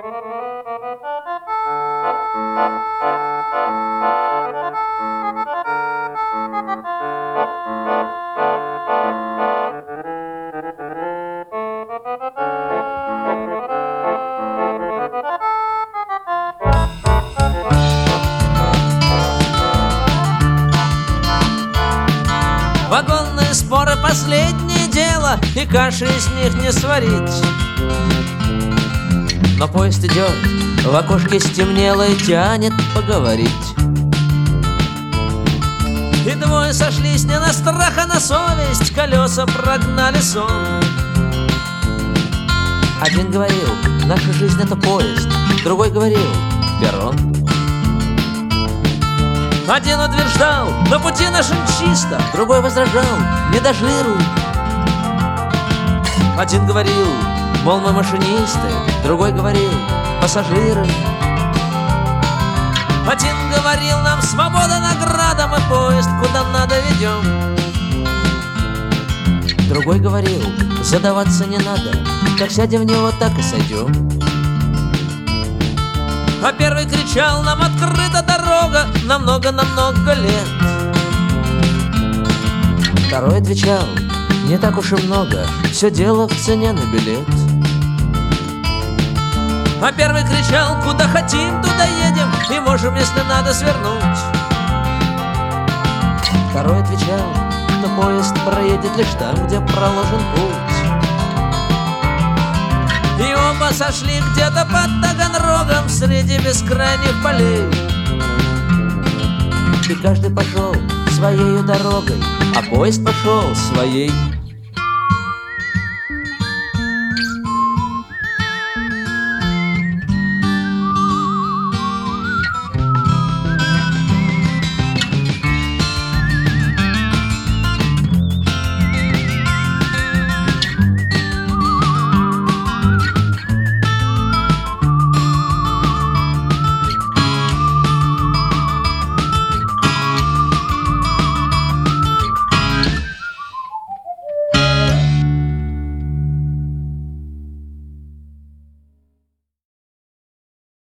Вагонные споры — последнее дело, и каши из них не сварить. Но поезд идет, в окошке стемнело и тянет поговорить. И двое сошлись не на страх, а на совесть, колеса прогнали сон. Один говорил: наша жизнь — это поезд. Другой говорил: перрон. Один утверждал: на пути нашем чисто. Другой возражал: не до жиру. Один говорил: мол, мы машинисты. Другой говорил: пассажиры. Один говорил: нам свобода награда, мы поезд куда надо ведем. Другой говорил: задаваться не надо, как сядем в него, так и сойдем. А первый кричал: нам открыта дорога на много лет. Второй отвечал: не так уж и много, все дело в цене на билет. А первый кричал: куда хотим, туда едем, и можем, если надо, свернуть. Второй отвечал, что поезд проедет лишь там, где проложен путь. И оба сошли где-то под Таганрогом среди бескрайних полей. И каждый пошел своею дорогой, а поезд пошел своей.